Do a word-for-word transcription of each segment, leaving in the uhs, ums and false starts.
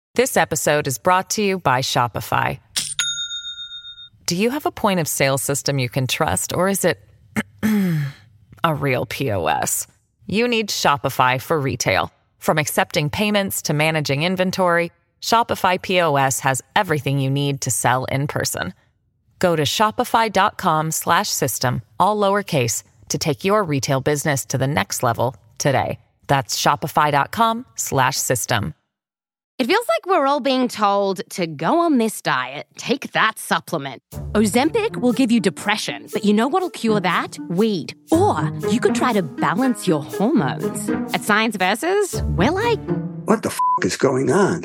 This episode is brought to you by Shopify. Do you have a point of sale system you can trust, or is it a real P O S? You need Shopify for retail. From accepting payments to managing inventory, Shopify P O S has everything you need to sell in person. Go to shopify.com slash system, all lowercase, to take your retail business to the next level today. That's shopify.com slash system. It feels like we're all being told to go on this diet, take that supplement. Ozempic will give you depression, but you know what'll cure that? Weed. Or you could try to balance your hormones. At Science Versus, we're like... What the f*** is going on?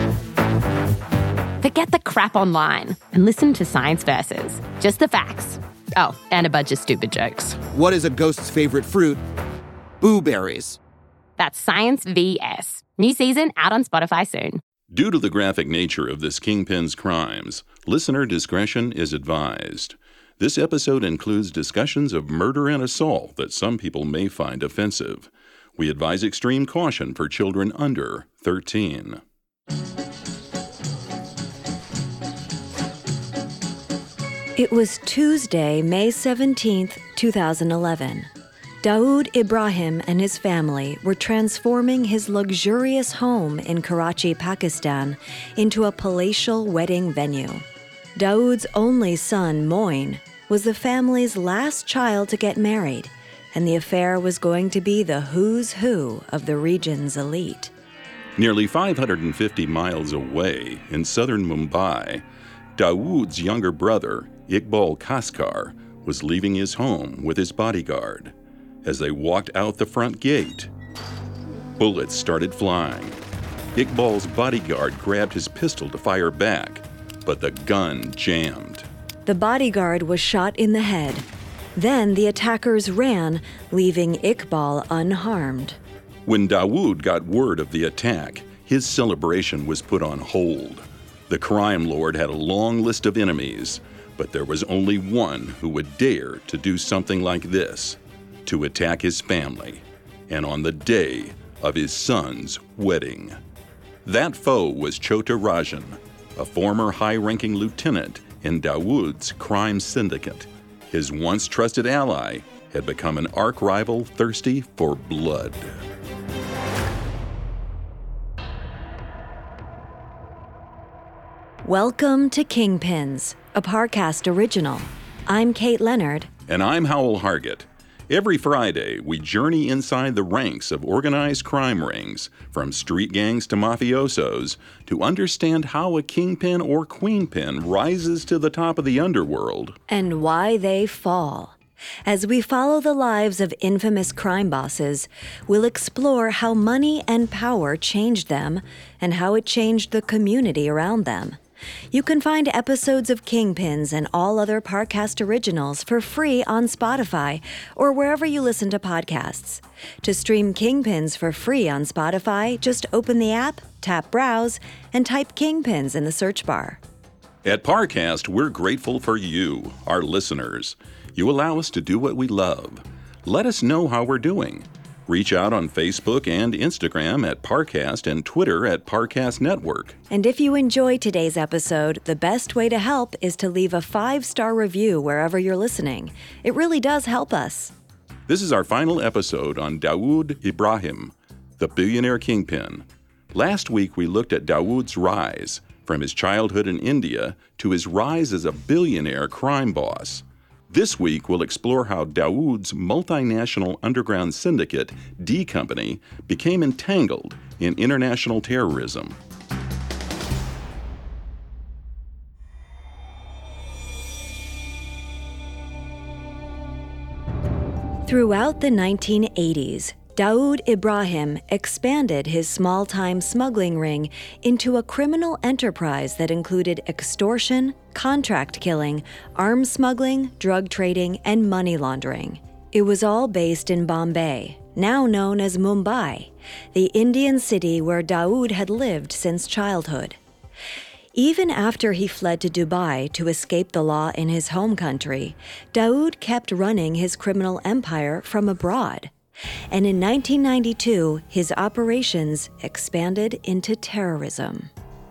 Forget the crap online and listen to Science Versus. Just the facts. Oh, and a bunch of stupid jokes. What is a ghost's favorite fruit? Blueberries. That's Science V S. New season out on Spotify soon. Due to the graphic nature of this kingpin's crimes, listener discretion is advised. This episode includes discussions of murder and assault that some people may find offensive. We advise extreme caution for children under thirteen. It was Tuesday, May seventeenth, twenty eleven. Dawood Ibrahim and his family were transforming his luxurious home in Karachi, Pakistan, into a palatial wedding venue. Dawood's only son, Moin, was the family's last child to get married, and the affair was going to be the who's who of the region's elite. Nearly five hundred fifty miles away in southern Mumbai, Dawood's younger brother, Iqbal Kaskar, was leaving his home with his bodyguard. As they walked out the front gate, bullets started flying. Iqbal's bodyguard grabbed his pistol to fire back, but the gun jammed. The bodyguard was shot in the head. Then the attackers ran, leaving Iqbal unharmed. When Dawood got word of the attack, his celebration was put on hold. The crime lord had a long list of enemies, but there was only one who would dare to do something like this. To attack his family, and on the day of his son's wedding. That foe was Chota Rajan, a former high-ranking lieutenant in Dawood's crime syndicate. His once trusted ally had become an arch-rival thirsty for blood. Welcome to Kingpins, a Parcast original. I'm Kate Leonard. And I'm Howell Hargett. Every Friday, we journey inside the ranks of organized crime rings, from street gangs to mafiosos, to understand how a kingpin or queenpin rises to the top of the underworld. And why they fall. As we follow the lives of infamous crime bosses, we'll explore how money and power changed them, and how it changed the community around them. You can find episodes of Kingpins and all other Parcast originals for free on Spotify or wherever you listen to podcasts. To stream Kingpins for free on Spotify, just open the app, tap Browse, and type Kingpins in the search bar. At Parcast, we're grateful for you, our listeners. You allow us to do what we love. Let us know how we're doing. Reach out on Facebook and Instagram at Parcast and Twitter at Parcast Network. And if you enjoy today's episode, the best way to help is to leave a five-star review wherever you're listening. It really does help us. This is our final episode on Dawood Ibrahim, the billionaire kingpin. Last week, we looked at Dawood's rise, from his childhood in India to his rise as a billionaire crime boss. This week, we'll explore how Dawood's multinational underground syndicate, D Company, became entangled in international terrorism. Throughout the nineteen eighties, Dawood Ibrahim expanded his small-time smuggling ring into a criminal enterprise that included extortion, contract killing, arms smuggling, drug trading, and money laundering. It was all based in Bombay, now known as Mumbai, the Indian city where Dawood had lived since childhood. Even after he fled to Dubai to escape the law in his home country, Dawood kept running his criminal empire from abroad. And in nineteen ninety-two, his operations expanded into terrorism.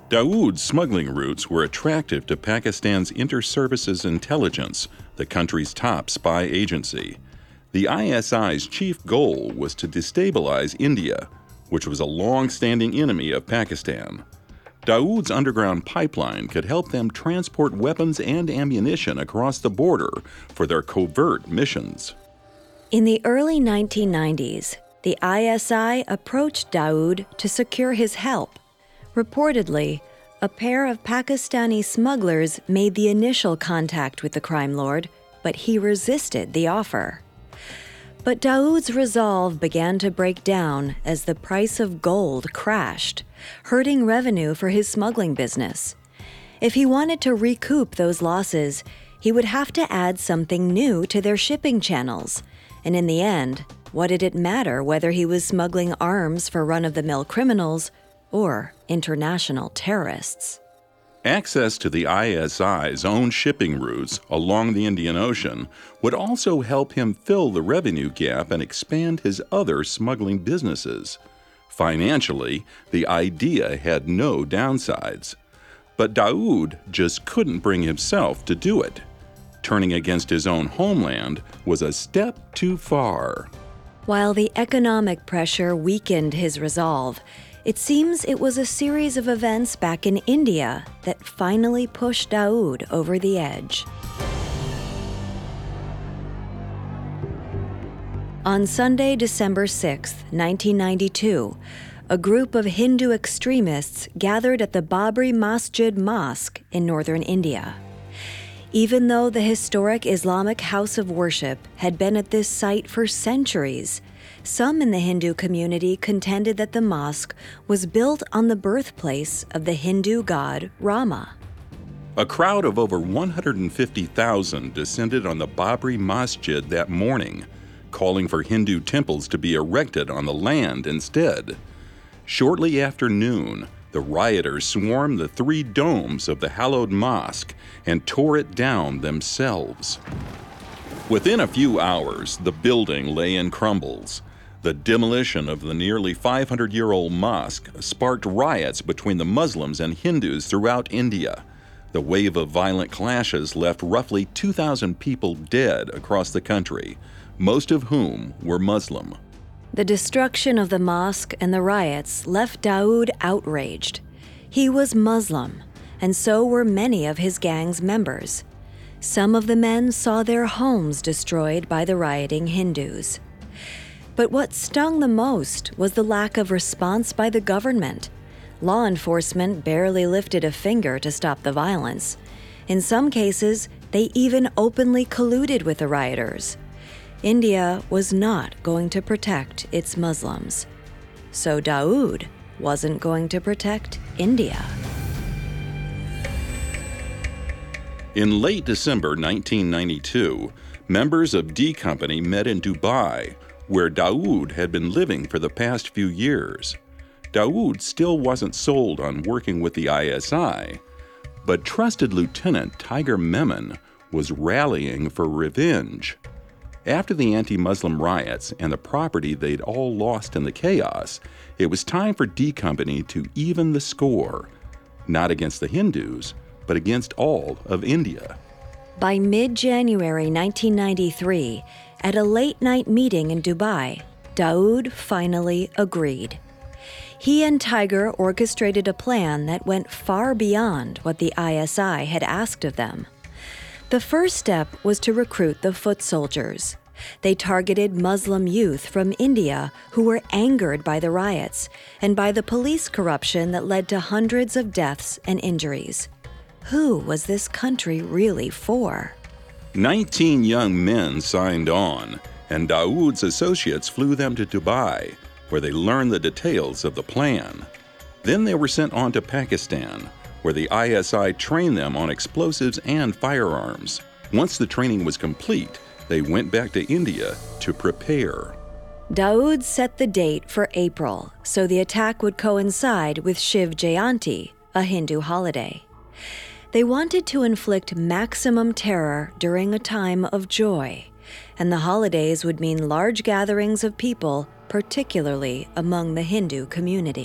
Dawood's smuggling routes were attractive to Pakistan's Inter-Services Intelligence, the country's top spy agency. The I S I's chief goal was to destabilize India, which was a long-standing enemy of Pakistan. Dawood's underground pipeline could help them transport weapons and ammunition across the border for their covert missions. In the early nineteen nineties, the I S I approached Dawood to secure his help. Reportedly, a pair of Pakistani smugglers made the initial contact with the crime lord, but he resisted the offer. But Dawood's resolve began to break down as the price of gold crashed, hurting revenue for his smuggling business. If he wanted to recoup those losses, he would have to add something new to their shipping channels. And in the end, what did it matter whether he was smuggling arms for run-of-the-mill criminals or international terrorists? Access to the I S I's own shipping routes along the Indian Ocean would also help him fill the revenue gap and expand his other smuggling businesses. Financially, the idea had no downsides. But Dawood just couldn't bring himself to do it. Turning against his own homeland was a step too far. While the economic pressure weakened his resolve, it seems it was a series of events back in India that finally pushed Dawood over the edge. On Sunday, December sixth, nineteen ninety-two, a group of Hindu extremists gathered at the Babri Masjid Mosque in northern India. Even though the historic Islamic house of worship had been at this site for centuries, some in the Hindu community contended that the mosque was built on the birthplace of the Hindu god Rama. A crowd of over one hundred fifty thousand descended on the Babri Masjid that morning, calling for Hindu temples to be erected on the land instead. Shortly after noon, the rioters swarmed the three domes of the hallowed mosque and tore it down themselves. Within a few hours, the building lay in crumbles. The demolition of the nearly five hundred year old mosque sparked riots between the Muslims and Hindus throughout India. The wave of violent clashes left roughly two thousand people dead across the country, most of whom were Muslim. The destruction of the mosque and the riots left Dawood outraged. He was Muslim, and so were many of his gang's members. Some of the men saw their homes destroyed by the rioting Hindus. But what stung the most was the lack of response by the government. Law enforcement barely lifted a finger to stop the violence. In some cases, they even openly colluded with the rioters. India was not going to protect its Muslims. So Dawood wasn't going to protect India. In late December nineteen ninety-two, members of D Company met in Dubai, where Dawood had been living for the past few years. Dawood still wasn't sold on working with the I S I, but trusted Lieutenant Tiger Memon was rallying for revenge. After the anti-Muslim riots and the property they'd all lost in the chaos, it was time for D Company to even the score, not against the Hindus, but against all of India. By mid-January nineteen ninety-three, at a late-night meeting in Dubai, Dawood finally agreed. He and Tiger orchestrated a plan that went far beyond what the I S I had asked of them. The first step was to recruit the foot soldiers. They targeted Muslim youth from India who were angered by the riots and by the police corruption that led to hundreds of deaths and injuries. Who was this country really for? Nineteen young men signed on, and Dawood's associates flew them to Dubai, where they learned the details of the plan. Then they were sent on to Pakistan, where the I S I trained them on explosives and firearms. Once the training was complete, they went back to India to prepare. Dawood set the date for April, so the attack would coincide with Shiv Jayanti, a Hindu holiday. They wanted to inflict maximum terror during a time of joy, and the holidays would mean large gatherings of people, particularly among the Hindu community.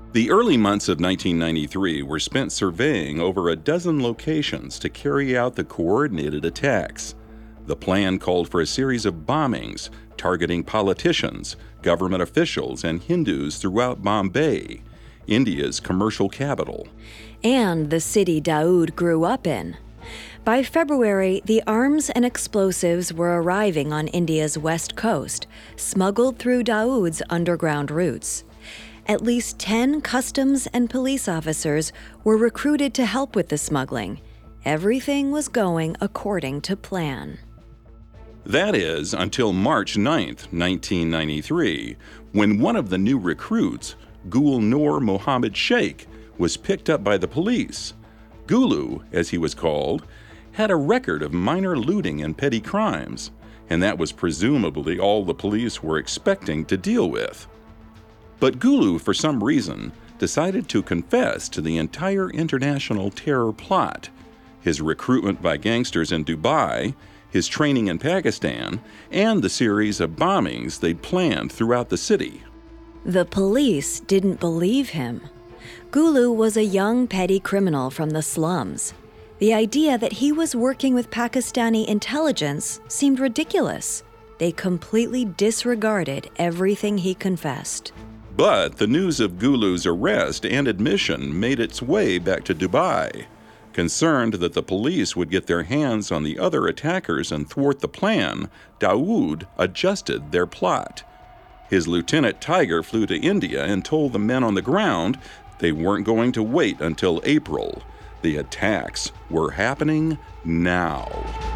The early months of nineteen ninety-three were spent surveying over a dozen locations to carry out the coordinated attacks. The plan called for a series of bombings targeting politicians, government officials, and Hindus throughout Bombay, India's commercial capital. And the city Daoud grew up in. By February, the arms and explosives were arriving on India's west coast, smuggled through Daoud's underground routes. At least ten customs and police officers were recruited to help with the smuggling. Everything was going according to plan. That is, until March ninth, nineteen ninety-three, when one of the new recruits, Gul Noor Mohammed Sheikh, was picked up by the police. Gulu, as he was called, had a record of minor looting and petty crimes, and that was presumably all the police were expecting to deal with. But Gulu, for some reason, decided to confess to the entire international terror plot, his recruitment by gangsters in Dubai, his training in Pakistan, and the series of bombings they'd planned throughout the city. The police didn't believe him. Gulu was a young petty criminal from the slums. The idea that he was working with Pakistani intelligence seemed ridiculous. They completely disregarded everything he confessed. But the news of Gulu's arrest and admission made its way back to Dubai. Concerned that the police would get their hands on the other attackers and thwart the plan, Daoud adjusted their plot. His lieutenant Tiger flew to India and told the men on the ground they weren't going to wait until April. The attacks were happening now.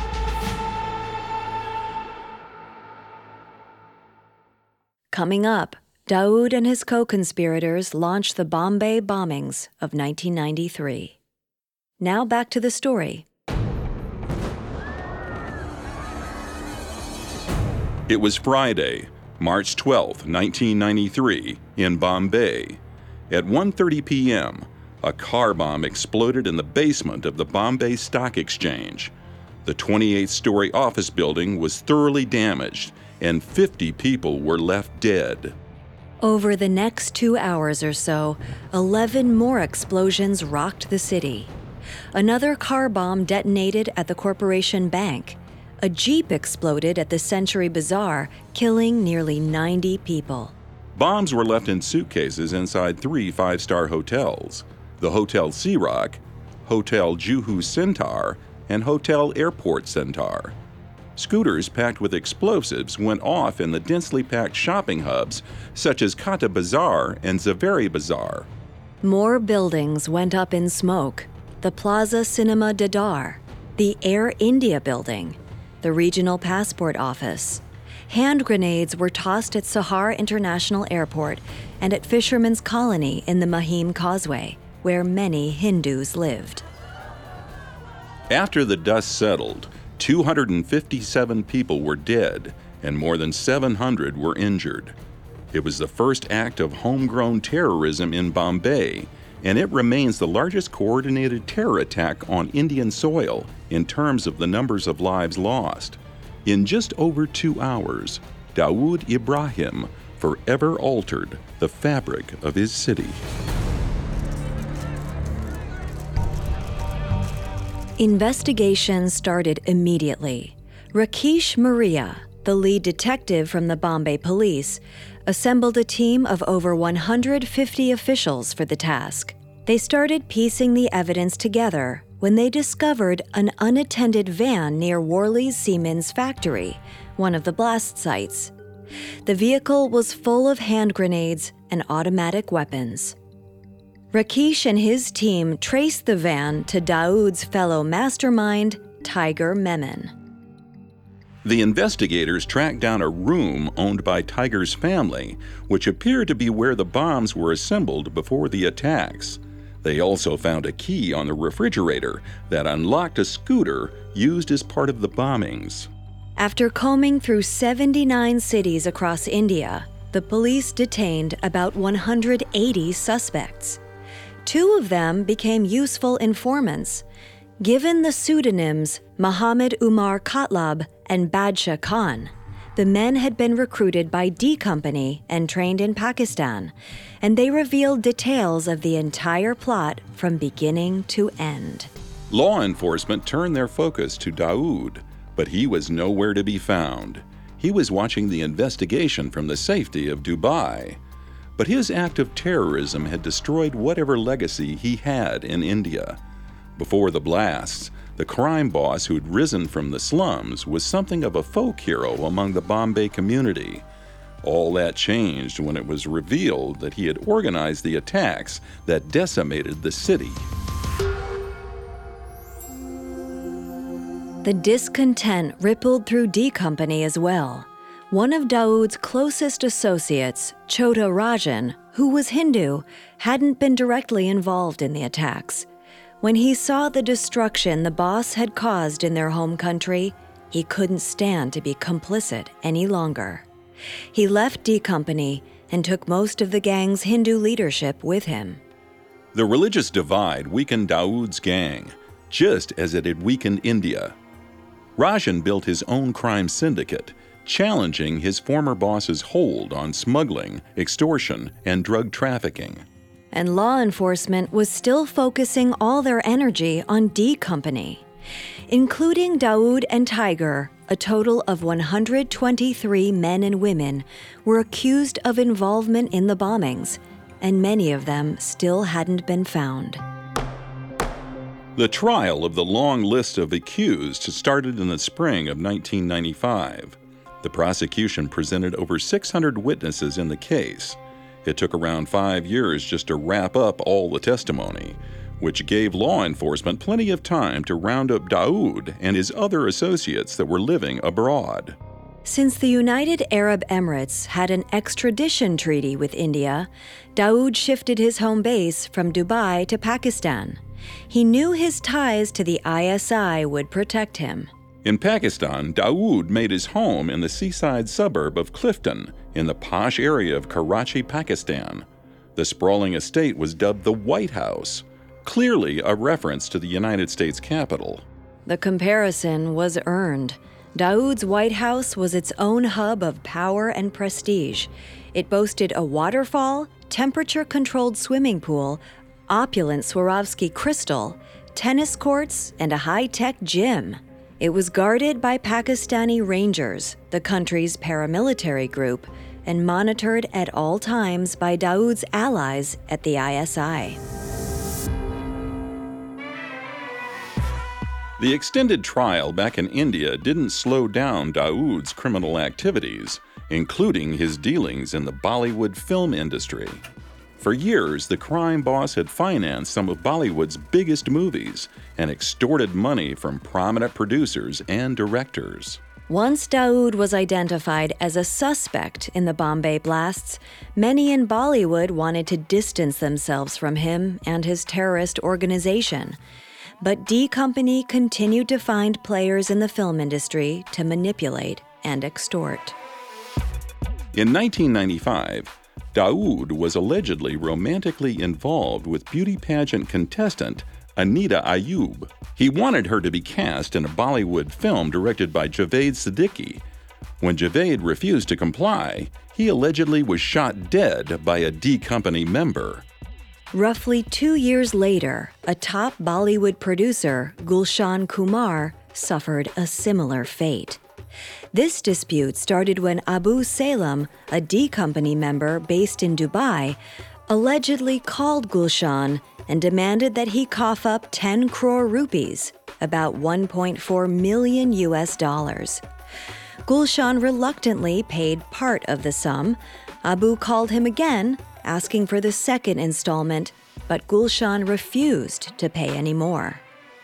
Coming up, Daoud and his co-conspirators launched the Bombay bombings of nineteen ninety-three. Now back to the story. It was Friday, March twelfth, nineteen ninety-three, in Bombay. At one thirty p.m., a car bomb exploded in the basement of the Bombay Stock Exchange. The twenty-eighth story office building was thoroughly damaged, and fifty people were left dead. Over the next two hours or so, eleven more explosions rocked the city. Another car bomb detonated at the Corporation Bank. A Jeep exploded at the Century Bazaar, killing nearly ninety people. Bombs were left in suitcases inside three five-star hotels: the Hotel Sea Rock, Hotel Juhu Centaur, and Hotel Airport Centaur. Scooters packed with explosives went off in the densely packed shopping hubs such as Kata Bazaar and Zaveri Bazaar. More buildings went up in smoke. The Plaza Cinema Dadar, the Air India building, the Regional Passport Office. Hand grenades were tossed at Sahar International Airport and at Fisherman's Colony in the Mahim Causeway, where many Hindus lived. After the dust settled, two hundred fifty-seven people were dead and more than seven hundred were injured. It was the first act of homegrown terrorism in Bombay, and it remains the largest coordinated terror attack on Indian soil in terms of the numbers of lives lost. In just over two hours, Daoud Ibrahim forever altered the fabric of his city. Investigations started immediately. Rakesh Maria, the lead detective from the Bombay police, assembled a team of over one hundred fifty officials for the task. They started piecing the evidence together when they discovered an unattended van near Worley's Siemens factory, one of the blast sites. The vehicle was full of hand grenades and automatic weapons. Rakesh and his team traced the van to Daoud's fellow mastermind, Tiger Memon. The investigators tracked down a room owned by Tiger's family, which appeared to be where the bombs were assembled before the attacks. They also found a key on the refrigerator that unlocked a scooter used as part of the bombings. After combing through seventy-nine cities across India, the police detained about one hundred eighty suspects. Two of them became useful informants. Given the pseudonyms Muhammad Umar Katlab and Badshah Khan, The men had been recruited by D Company and trained in Pakistan, and they revealed details of the entire plot from beginning to end. Law enforcement turned their focus to Daoud, but he was nowhere to be found. He was watching the investigation from the safety of Dubai. But his act of terrorism had destroyed whatever legacy he had in India. Before the blasts, the crime boss who'd risen from the slums was something of a folk hero among the Bombay community. All that changed when it was revealed that he had organized the attacks that decimated the city. The discontent rippled through D Company as well. One of Daoud's closest associates, Chota Rajan, who was Hindu, hadn't been directly involved in the attacks. When he saw the destruction the boss had caused in their home country, he couldn't stand to be complicit any longer. He left D Company and took most of the gang's Hindu leadership with him. The religious divide weakened Daoud's gang, just as it had weakened India. Rajan built his own crime syndicate, challenging his former boss's hold on smuggling, extortion, and drug trafficking. And law enforcement was still focusing all their energy on D Company. Including Daoud and Tiger, a total of one hundred twenty-three men and women were accused of involvement in the bombings, and many of them still hadn't been found. The trial of the long list of accused started in the spring of nineteen ninety-five. The prosecution presented over six hundred witnesses in the case. It took around five years just to wrap up all the testimony, which gave law enforcement plenty of time to round up Daoud and his other associates that were living abroad. Since the United Arab Emirates had an extradition treaty with India, Daoud shifted his home base from Dubai to Pakistan. He knew his ties to the I S I would protect him. In Pakistan, Daoud made his home in the seaside suburb of Clifton, in the posh area of Karachi, Pakistan. The sprawling estate was dubbed the White House, clearly a reference to the United States Capitol. The comparison was earned. Daoud's White House was its own hub of power and prestige. It boasted a waterfall, temperature-controlled swimming pool, opulent Swarovski crystal, tennis courts, and a high-tech gym. It was guarded by Pakistani Rangers, the country's paramilitary group, and monitored at all times by Daoud's allies at the I S I. The extended trial back in India didn't slow down Daoud's criminal activities, including his dealings in the Bollywood film industry. For years, the crime boss had financed some of Bollywood's biggest movies and extorted money from prominent producers and directors. Once Daoud was identified as a suspect in the Bombay blasts, many in Bollywood wanted to distance themselves from him and his terrorist organization. But D Company continued to find players in the film industry to manipulate and extort. In nineteen ninety-five, Daoud was allegedly romantically involved with beauty pageant contestant Anita Ayub. He wanted her to be cast in a Bollywood film directed by Javed Siddiqui. When Javed refused to comply, he allegedly was shot dead by a D Company member. Roughly two years later, a top Bollywood producer, Gulshan Kumar, suffered a similar fate. This dispute started when Abu Salem, a D Company member based in Dubai, allegedly called Gulshan and demanded that he cough up ten crore rupees, about one point four million U S dollars. Gulshan reluctantly paid part of the sum. Abu called him again, asking for the second installment, but Gulshan refused to pay any more.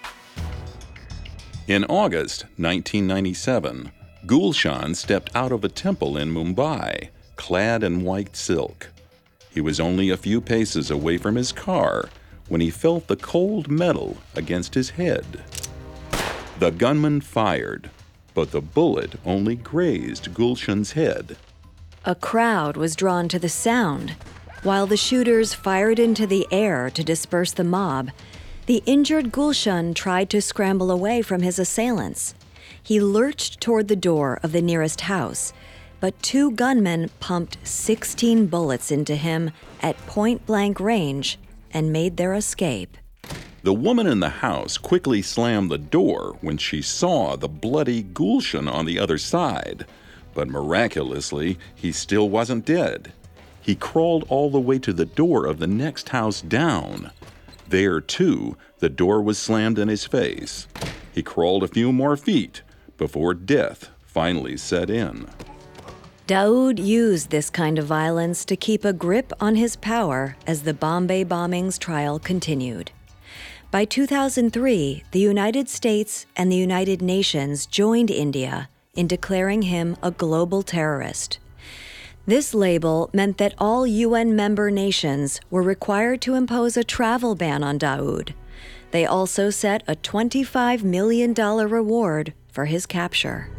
In August nineteen ninety-seven, Gulshan stepped out of a temple in Mumbai, clad in white silk. He was only a few paces away from his car when he felt the cold metal against his head. The gunman fired, but the bullet only grazed Gulshan's head. A crowd was drawn to the sound. While the shooters fired into the air to disperse the mob, the injured Gulshan tried to scramble away from his assailants. He lurched toward the door of the nearest house, but two gunmen pumped sixteen bullets into him at point-blank range and made their escape. The woman in the house quickly slammed the door when she saw the bloody Gulshan on the other side, but miraculously, he still wasn't dead. He crawled all the way to the door of the next house down. There, too, the door was slammed in his face. He crawled a few more feet before death finally set in. Daoud used this kind of violence to keep a grip on his power as the Bombay bombings trial continued. By two thousand three, the United States and the United Nations joined India in declaring him a global terrorist. This label meant that all U N member nations were required to impose a travel ban on Daoud. They also set a twenty-five million dollars reward for his capture.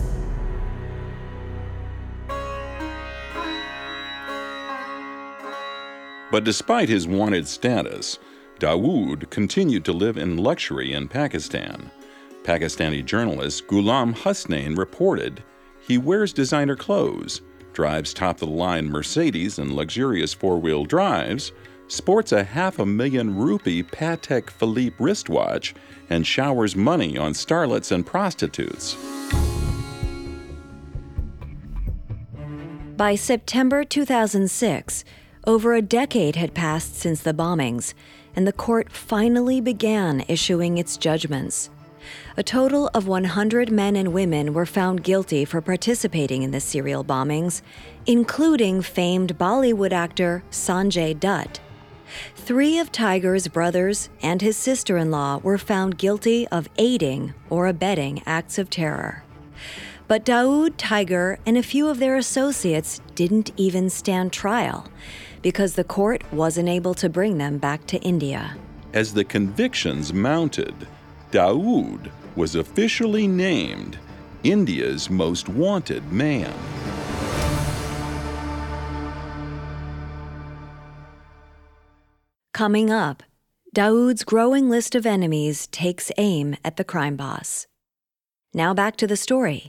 But despite his wanted status, Daoud continued to live in luxury in Pakistan. Pakistani journalist Ghulam Hussain reported he wears designer clothes, drives top-of-the-line Mercedes and luxurious four-wheel drives, sports a half a million rupee Patek Philippe wristwatch, and showers money on starlets and prostitutes. By September two thousand six, over a decade had passed since the bombings, and the court finally began issuing its judgments. A total of one hundred men and women were found guilty for participating in the serial bombings, including famed Bollywood actor Sanjay Dutt. Three of Tiger's brothers and his sister-in-law were found guilty of aiding or abetting acts of terror. But Daoud, Tiger, and a few of their associates didn't even stand trial because the court wasn't able to bring them back to India. As the convictions mounted, Daoud was officially named India's most wanted man. Coming up, Daoud's growing list of enemies takes aim at the crime boss. Now back to the story.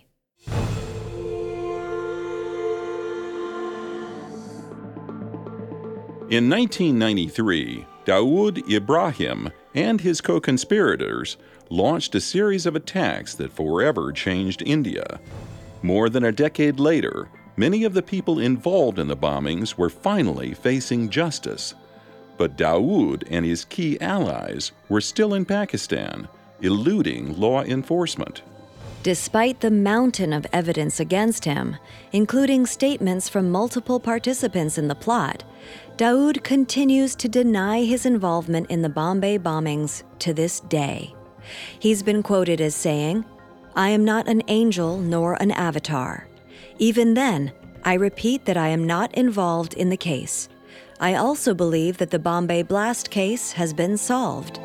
In nineteen ninety-three, Daoud Ibrahim and his co-conspirators launched a series of attacks that forever changed India. More than a decade later, many of the people involved in the bombings were finally facing justice. But Daoud and his key allies were still in Pakistan, eluding law enforcement. Despite the mountain of evidence against him, including statements from multiple participants in the plot, Daoud continues to deny his involvement in the Bombay bombings to this day. He's been quoted as saying, "I am not an angel nor an avatar. Even then, I repeat that I am not involved in the case. I also believe that the Bombay blast case has been solved."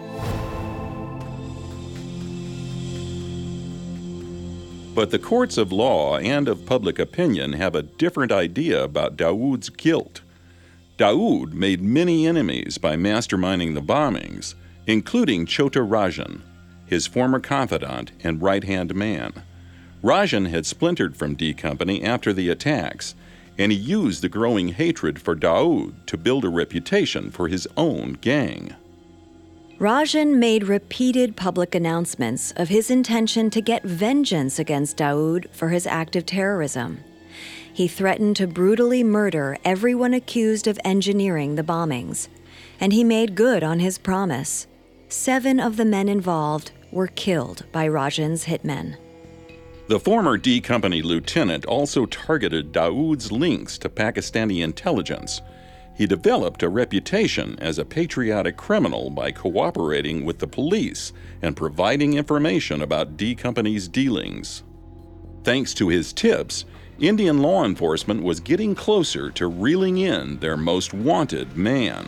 But the courts of law and of public opinion have a different idea about Daoud's guilt. Daoud made many enemies by masterminding the bombings, including Chota Rajan, his former confidant and right-hand man. Rajan had splintered from D Company after the attacks, and he used the growing hatred for Daoud to build a reputation for his own gang. Rajan made repeated public announcements of his intention to get vengeance against Daoud for his act of terrorism. He threatened to brutally murder everyone accused of engineering the bombings, and he made good on his promise. Seven of the men involved were killed by Rajan's hitmen. The former D Company lieutenant also targeted Daoud's links to Pakistani intelligence. He developed a reputation as a patriotic criminal by cooperating with the police and providing information about D Company's dealings. Thanks to his tips, Indian law enforcement was getting closer to reeling in their most wanted man.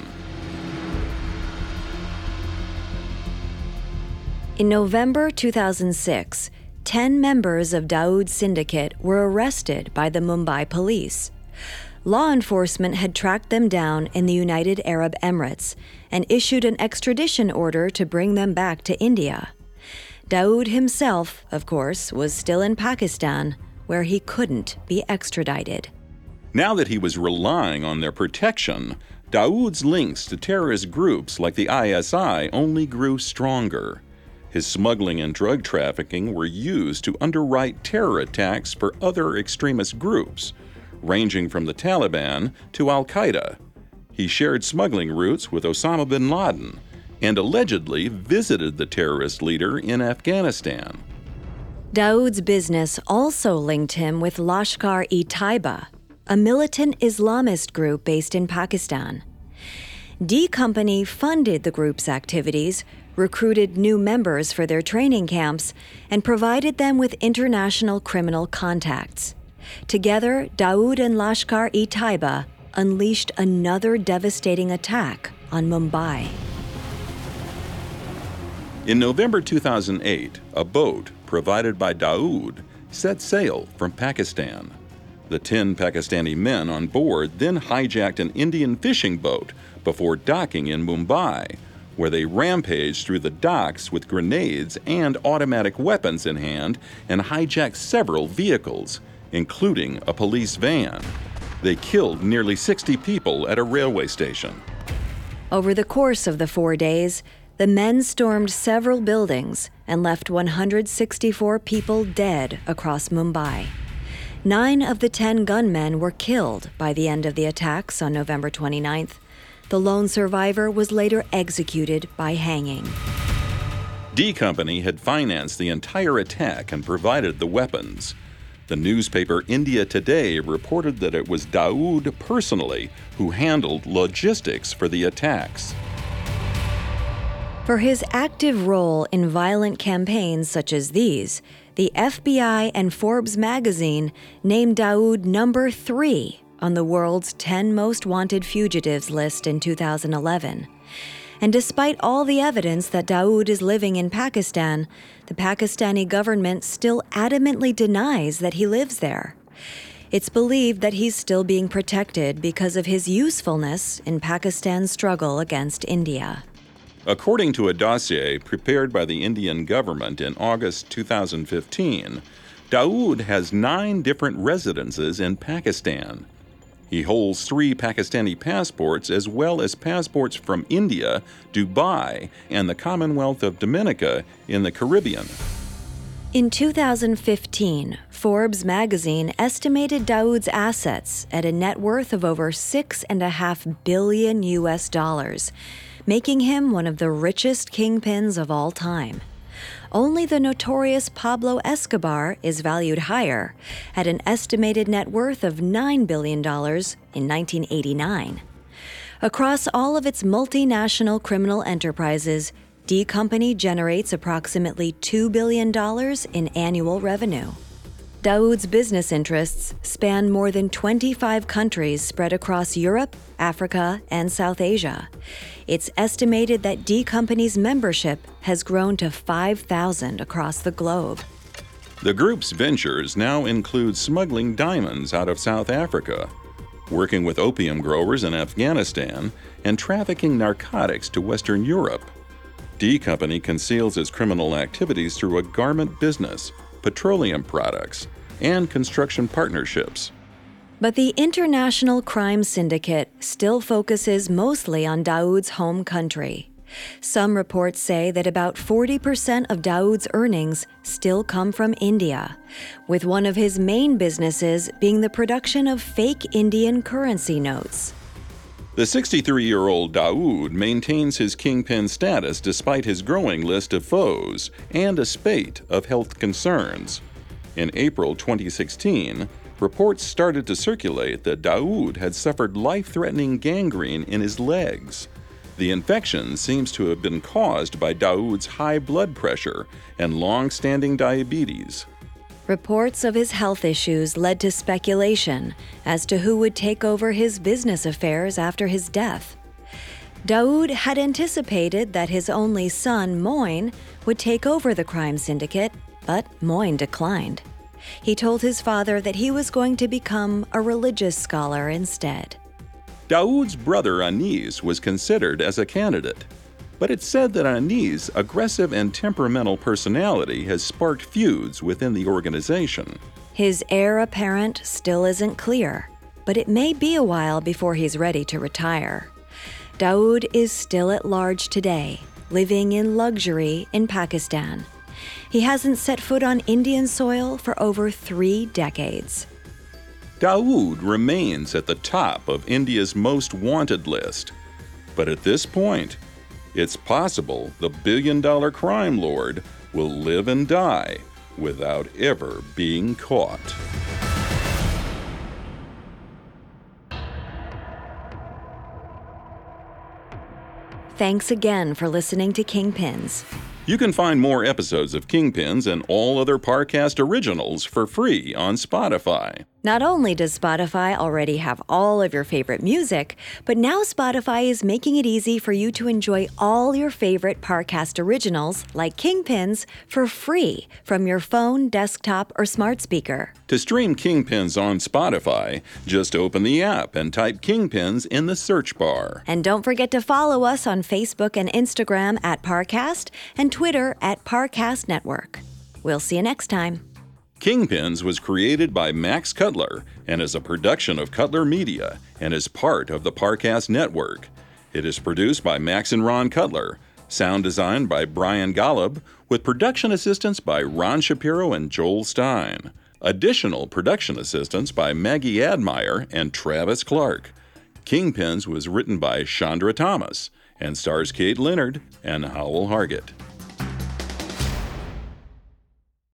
In November two thousand six, ten members of Daoud's syndicate were arrested by the Mumbai police. Law enforcement had tracked them down in the United Arab Emirates and issued an extradition order to bring them back to India. Daoud himself, of course, was still in Pakistan, where he couldn't be extradited. Now that he was relying on their protection, Daoud's links to terrorist groups like the I S I only grew stronger. His smuggling and drug trafficking were used to underwrite terror attacks for other extremist groups, ranging from the Taliban to Al-Qaeda. He shared smuggling routes with Osama bin Laden and allegedly visited the terrorist leader in Afghanistan. Daoud's business also linked him with Lashkar-e-Taiba, a militant Islamist group based in Pakistan. D Company funded the group's activities, recruited new members for their training camps, and provided them with international criminal contacts. Together, Daoud and Lashkar-e-Taiba unleashed another devastating attack on Mumbai. In November two thousand eight, a boat provided by Daoud set sail from Pakistan. The ten Pakistani men on board then hijacked an Indian fishing boat before docking in Mumbai, where they rampaged through the docks with grenades and automatic weapons in hand and hijacked several vehicles, including a police van. They killed nearly sixty people at a railway station. Over the course of the four days, the men stormed several buildings and left one hundred sixty-four people dead across Mumbai. Nine of the ten gunmen were killed by the end of the attacks on November twenty-ninth. The lone survivor was later executed by hanging. D Company had financed the entire attack and provided the weapons. The newspaper India Today reported that it was Daoud personally who handled logistics for the attacks. For his active role in violent campaigns such as these, the F B I and Forbes magazine named Daoud number three on the world's ten most wanted fugitives list in two thousand eleven. And despite all the evidence that Daoud is living in Pakistan, the Pakistani government still adamantly denies that he lives there. It's believed that he's still being protected because of his usefulness in Pakistan's struggle against India. According to a dossier prepared by the Indian government in August two thousand fifteen, Daoud has nine different residences in Pakistan. He holds three Pakistani passports as well as passports from India, Dubai, and the Commonwealth of Dominica in the Caribbean. In two thousand fifteen, Forbes magazine estimated Daoud's assets at a net worth of over six and a half billion U S dollars, making him one of the richest kingpins of all time. Only the notorious Pablo Escobar is valued higher, at an estimated net worth of nine billion dollars in nineteen eighty-nine. Across all of its multinational criminal enterprises, D Company generates approximately two billion dollars in annual revenue. Daoud's business interests span more than twenty-five countries spread across Europe, Africa, and South Asia. It's estimated that D Company's membership has grown to five thousand across the globe. The group's ventures now include smuggling diamonds out of South Africa, working with opium growers in Afghanistan, and trafficking narcotics to Western Europe. D Company conceals its criminal activities through a garment business, petroleum products, and construction partnerships. But the international crime syndicate still focuses mostly on Daoud's home country. Some reports say that about forty percent of Daoud's earnings still come from India, with one of his main businesses being the production of fake Indian currency notes. The sixty-three-year-old Daoud maintains his kingpin status despite his growing list of foes and a spate of health concerns. In April twenty sixteen, reports started to circulate that Daoud had suffered life-threatening gangrene in his legs. The infection seems to have been caused by Daoud's high blood pressure and long-standing diabetes. Reports of his health issues led to speculation as to who would take over his business affairs after his death. Daoud had anticipated that his only son, Moin, would take over the crime syndicate, but Moin declined. He told his father that he was going to become a religious scholar instead. Daoud's brother Anis was considered as a candidate, but it's said that Ani's aggressive and temperamental personality has sparked feuds within the organization. His heir apparent still isn't clear, but it may be a while before he's ready to retire. Dawood is still at large today, living in luxury in Pakistan. He hasn't set foot on Indian soil for over three decades. Dawood remains at the top of India's most wanted list. But at this point, it's possible the billion-dollar crime lord will live and die without ever being caught. Thanks again for listening to Kingpins. You can find more episodes of Kingpins and all other Parcast originals for free on Spotify. Not only does Spotify already have all of your favorite music, but now Spotify is making it easy for you to enjoy all your favorite Parcast originals, like Kingpins, for free from your phone, desktop, or smart speaker. To stream Kingpins on Spotify, just open the app and type Kingpins in the search bar. And don't forget to follow us on Facebook and Instagram at Parcast and Twitter at Parcast Network. We'll see you next time. Kingpins was created by Max Cutler and is a production of Cutler Media and is part of the Parcast Network. It is produced by Max and Ron Cutler, sound designed by Brian Golub, with production assistance by Ron Shapiro and Joel Stein. Additional production assistance by Maggie Admire and Travis Clark. Kingpins was written by Chandra Thomas and stars Kate Leonard and Howell Hargett.